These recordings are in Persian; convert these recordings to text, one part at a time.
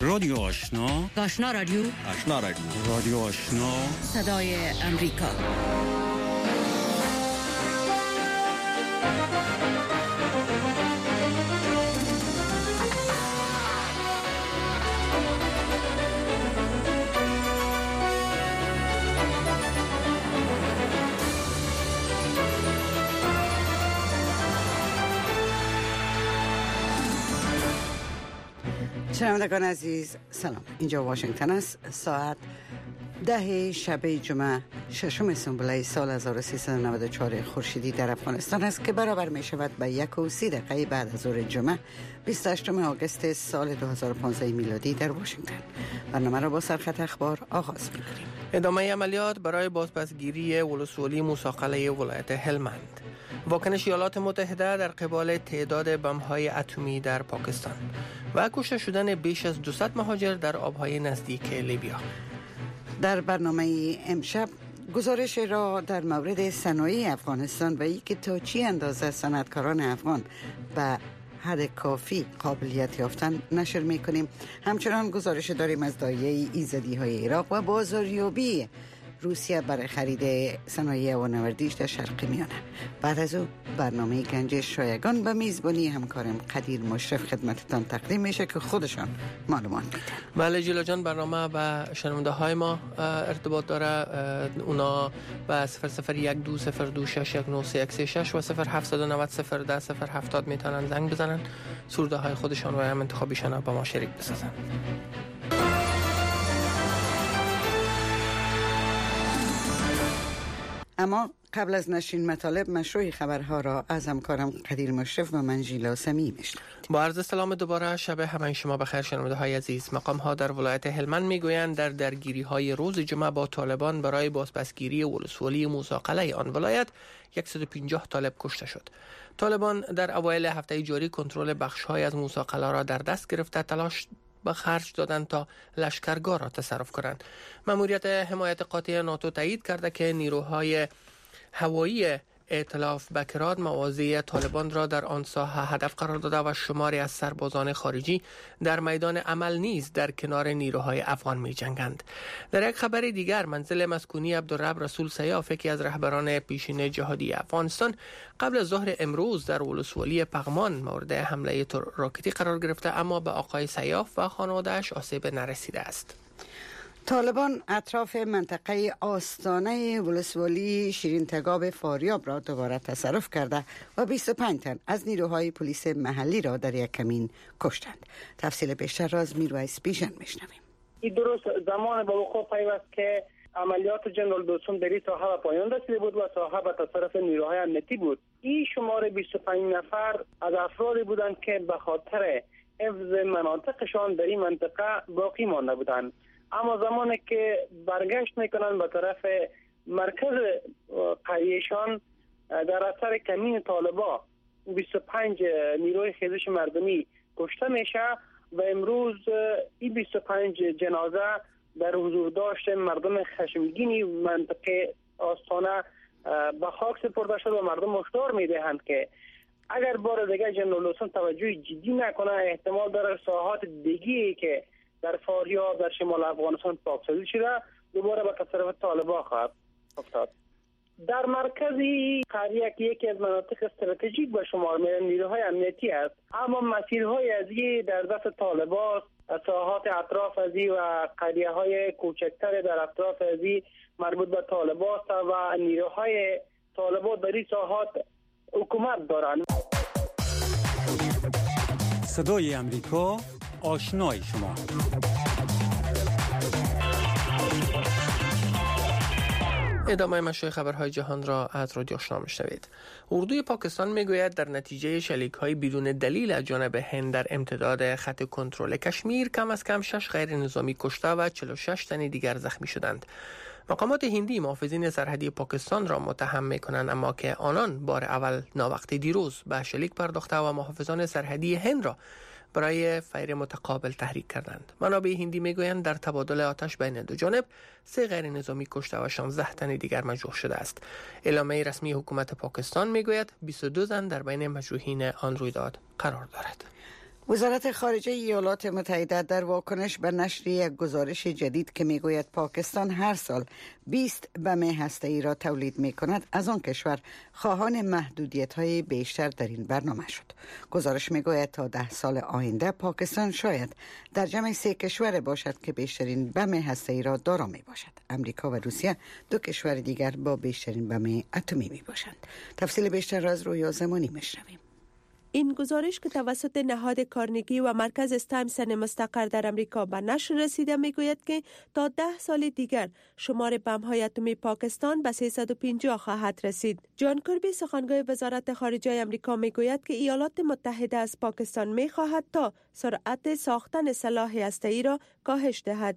رادیو آشنا، آشنا رادیو، آشنا رادیو، رادیو آشنا، صدای امریکا. شنوندگان عزیز سلام، اینجا واشنگتن است. ساعت 10 شب جمعه 6 سنبله سال 1394 خورشیدی در افغانستان است که برابر می شود به 1:30 بعد از ظهر جمعه 28 آگوست سال 2015 میلادی در واشنگتن. برنامه را با سرخط اخبار آغاز می‌کنیم. ادامه عملیات برای بازپسگیری ولسوالی موسی ولایت هلمند. واکنش ایالات متحده در قبال تعداد بمب‌های اتمی در پاکستان و کشته شدن بیش از 200 مهاجر در آب‌های نزدیک لیبیا. در برنامه امشب گزارش را در مورد صنایع افغانستان و اینکه تا چی اندازه صنعتکاران افغان به حد کافی قابلیت یافتن نشر میکنیم. همچنان گزارش داریم از دایره ایزدی‌های عراق و بازاریابی روسیه برای خرید صنایع هوانوردیش در شرق میانه. بعد از او برنامه گنج شایگان به میزبانی همکارم قدیر مشرف خدمتتان تقدیم میشه که خودشان معلومات میدن. بله جیلا جان، برنامه به شنونده های ما ارتباط داره. اونا به 001202619316 و 0790010070 میتونن زنگ بزنن، سورده های خودشان و هم انتخابیشان با ما شریک بسازن. اما قبل از نشرین مطالب مشروع خبرها را از همکارم قدیر مشرف و من ژیلا سمی میشنوید. با عرض سلام دوباره، شب همه شما بخیر شنونده های عزیز. مقام ها در ولایت هلمند میگویند در درگیری های روز جمعه با طالبان برای بازپسگیری ولسوالی موسی آن ولایت 150 طالب کشته شد. طالبان در اوایل هفته جاری کنترل بخش های از موسی را در دست گرفته تلاش به خرج دادن تا لشکرگاه را تصرف کنند. مأموریت حمایت قاطع ناتو تایید کرده که نیروهای هوایی ائتلاف بکرات موازی طالبان را در آن ساحه هدف قرار داده و شماری از سربازان خارجی در میدان عمل نیز در کنار نیروهای افغان می جنگند. در یک خبر دیگر، منزل مسکونی عبدالرب رسول سیاف، یکی از رهبران پیشین جهادی افغانستان، قبل از ظهر امروز در ولسوالی پغمان مورد حمله راکتی قرار گرفته، اما به آقای سیاف و خانواده‌اش آسیب نرسیده است. طالبان اطراف منطقه آستانه ولسوالی شیرین تگاب فاریاب را دوباره تصرف کرده و 25 تن از نیروهای پلیس محلی را در یک کمین کشتند. تفصیل بیشتر را از میرویس بیژن میشنویم. این درست زمان به وقوع پیوست که عملیات جنرال دوستم در این ساحه به پایان رسیده بود و ساحه به تصرف نیروهای امنیتی بود. این شمار 25 نفر از افرادی بودند که به خاطر حفظ مناطقشان در این منطقه باقی مانده بودند، اما زمانی که برگشت میکنن به طرف مرکز قریهشان در اثر کمین طالبا 25 نیروی خیزش مردمی کشته میشه و امروز این 25 جنازه در حضور داشت مردم خشمگینی منطقه آستانه به خاک سپرده شد و مردم هشدار میدهند که اگر بار دیگه جنرال دوستم توجه جدی نکنه احتمال داره ساحات دیگه‌ای که در فاریاب در شمال افغانستان پاکسازی شده دوباره به تصرف طالبان خواهد افتاد. در مرکزی قریه که یکی از مناطق استراتژیک به شمار میرن نیروهای امنیتی است، اما مسیرهای از این در دست طالبان، ساحات اطراف از این و قریه های کوچکتر در اطراف از این مربوط به طالبان و نیروهای طالبان در این ساحات حکومت دارند. صدای امریکا، آشنای شما. ادامه مشروع خبرهای جهان را از رادیو آشنا میشنوید. اردوی پاکستان میگوید در نتیجه شلیک‌های بدون دلیل از جانب هند در امتداد خط کنترل کشمیر کم از کم 6 غیر نظامی کشته و 46 تن دیگر زخمی شدند. مقامات هندی محافظین سرحدی پاکستان را متهم می‌کنند، اما که آنان بار اول ناوقت دیروز به شلیک پرداخته و محافظان سرحدی هند را برای فیر متقابل تحریک کردند. منابع هندی میگویند در تبادل آتش بین دو جانب 3 غیر نظامی کشته و 16 تن دیگر مجروح شده است. اعلامیه رسمی حکومت پاکستان میگوید 22 زن در بین مجروحین آن رویداد قرار دارد. وزارت خارجه ایالات متحده در واکنش به نشر یک گزارش جدید که میگوید پاکستان هر سال 20 بم هسته‌ای را تولید میکند، از آن کشور خواهان محدودیت‌های بیشتر در این برنامه شد. گزارش میگوید تا 10 سال آینده پاکستان شاید در جمع 3 کشور باشد که بیشترین بم هسته‌ای را دارا می باشد. امریکا و روسیه 2 کشور دیگر با بیشترین بم اتمی می باشند. تفصیل بیشتر از رویا زمانی میشنویم. این گزارش که توسط نهاد کارنگی و مرکز استایمسن مستقر در امریکا به نشر رسیده میگوید که تا 10 سال دیگر شمار بم‌های اتمی پاکستان به 350 خواهد رسید. جان کربی سخنگوی وزارت خارجه امریکا میگوید که ایالات متحده از پاکستان میخواهد تا سرعت ساختن سلاح هسته‌ای را کاهش دهد.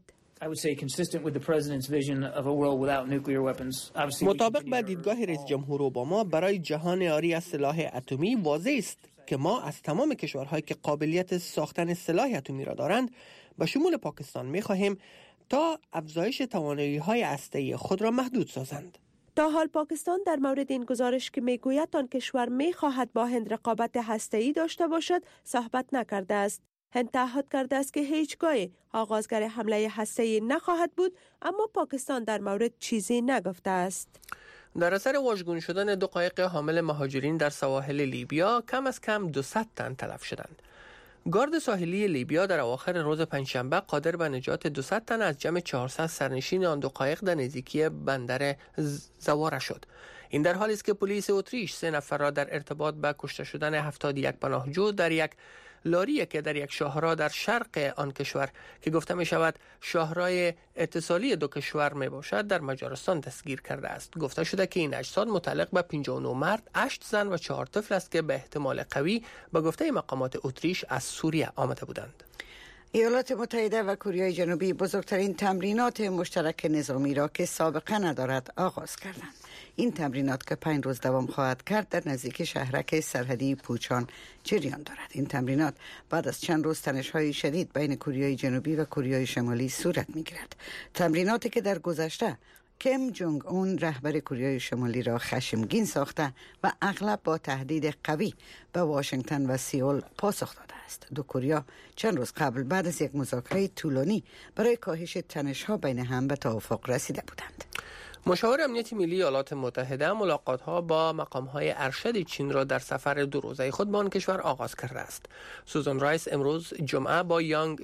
مطابق با دیدگاه رئیس جمهور اوباما برای جهان عاری از سلاح اتمی واضح است که ما از تمام کشورهایی که قابلیت ساختن سلاح اتمی را دارند به شمول پاکستان می‌خواهیم تا افزایش توانایی‌های هسته‌ای خود را محدود سازند. تا حال پاکستان در مورد این گزارش که میگوید آن کشور می‌خواهد با هند رقابت هسته‌ای داشته باشد صحبت نکرده است. هند تعهد کرده است که هیچگاه آغازگر حمله هسته‌ای نخواهد بود، اما پاکستان در مورد چیزی نگفته است. در اثر واژگون شدن 2 قایق حامل مهاجرین در سواحل لیبیا کم از کم 200 تن تلف شدند. گارد ساحلی لیبیا در اواخر روز پنجشنبه قادر به نجات 200 تن از جمع 400 سرنشین آن 2 قایق در نزدیکی بندر زواره شد. این در حالی است که پلیس اتریش 3 نفر را در ارتباط با کشته شدن 71 پناهجو در یک لاری که در یک شاهراه در شرق آن کشور که گفته می شود شاهراه اتصالی 2 کشور می باشد در مجارستان دستگیر کرده است. گفته شده که این اجساد متعلق به 59 مرد، 8 زن و 4 طفل است که به احتمال قوی به گفته مقامات اتریش از سوریه آمده بودند. ایالات متحده و کره جنوبی بزرگترین تمرینات مشترک نظامی را که سابقه ندارد آغاز کردند. این تمرینات که 5 روز دوام خواهد کرد در نزدیک شهرک سرحدی پوچان جریان دارد. این تمرینات بعد از چند روز تنش‌های شدید بین کره جنوبی و کره شمالی صورت می‌گیرد. تمریناتی که در گذشته کیم جونگ اون رهبر کره شمالی را خشمگین ساخته و اغلب با تهدید قوی به واشنگتن و سئول پاسخ داده است. 2 کره چند روز قبل بعد از یک مذاکره طولانی برای کاهش تنش‌ها بین هم به توافق رسیده بودند. مشاور امنیت ملی ایالات متحده ملاقات‌ها با مقام‌های ارشد چین را در سفر 2 روزه خود به آن کشور آغاز کرده است. سوزان رایس امروز جمعه با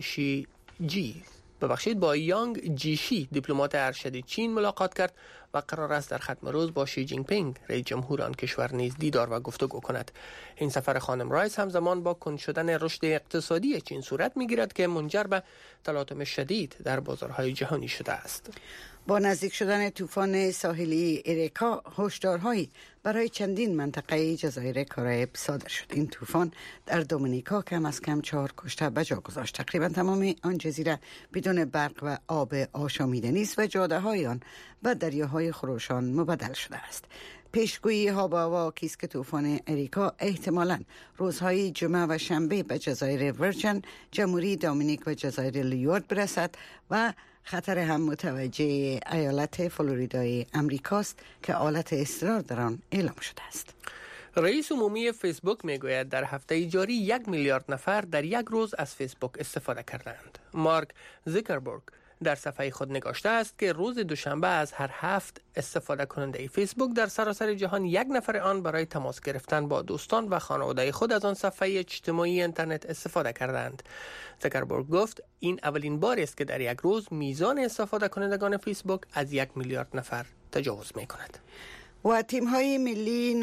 یانگ جیشی دیپلمات ارشد چین ملاقات کرد و قرار است در ختم روز با شی جین پینگ رئیس جمهور آن کشور نیز دیدار و گفتگو کند. این سفر خانم رایس همزمان با کند شدن رشد اقتصادی چین صورت می‌گیرد که منجر به تلاطم شدید در بازارهای جهانی شده است. با نزدیک شدن طوفان ساحلی اریکا هشدارهایی برای چندین منطقه جزایر کارائیب صادر شد. این طوفان در دومینیکا کم از کم 4 کشته به جا گذاشت. تقریبا تمام آن جزیره بدون برق و آب آشامیدنی است و جاده‌های آن به دریاهای خروشان مبدل شده است. پیشگویی ها با واقعی است که طوفان اریکا احتمالاً روزهای جمعه و شنبه به جزایر ورجن، جمهوری دومینیک و جزایر لیورد برسد و خطر هم متوجه ایالت فلوریدای امریکاست که حالت اضطرار در آن اعلام شده است. رئیس عمومی فیسبوک میگوید در هفته جاری 1 میلیارد نفر در یک روز از فیسبوک استفاده کردند. مارک زوکربرگ در صفحه خود نگاشته است که روز دوشنبه از هر 7 استفاده کننده فیسبوک در سراسر جهان 1 نفر آن برای تماس گرفتن با دوستان و خانواده خود از آن صفحه اجتماعی اینترنت استفاده کردند. زوکربرگ گفت این اولین بار است که در یک روز میزان استفاده کنندگان فیسبوک از 1 میلیارد نفر تجاوز می کند. و تیم‌های ملی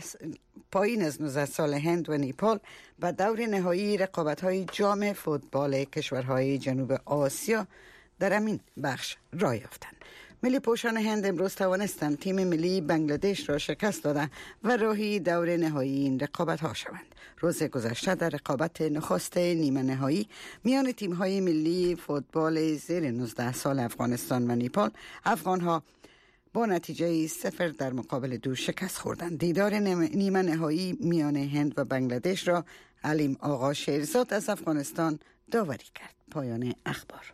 پایین از 19 سال هند و نیپال به دور نهایی رقابت‌های جام فوتبال کشورهای جنوب آسیا در همین بخش راه یافتند. ملی پوشان هند امروز توانستند تیم ملی بنگلادش را شکست دادند و راهی دور نهایی این رقابت‌ها شوند. روز گذشته در رقابت نخست نیمه نهایی میان تیم‌های ملی فوتبال زیر 19 سال افغانستان و نیپال، افغان‌ها با نتیجه 0 در مقابل 2 شکست خوردند. دیدار نیمه نهایی میان هند و بنگلادش را علیم آقا شیرزاد از افغانستان داوری کرد. پایان اخبار.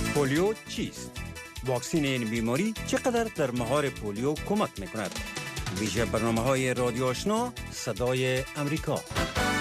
پولیو چیست؟ واکسن این بیماری چقدر در مهار پولیو کمک میکند؟ ویژه برنامه‌های رادیو آشنا صدای امریکا.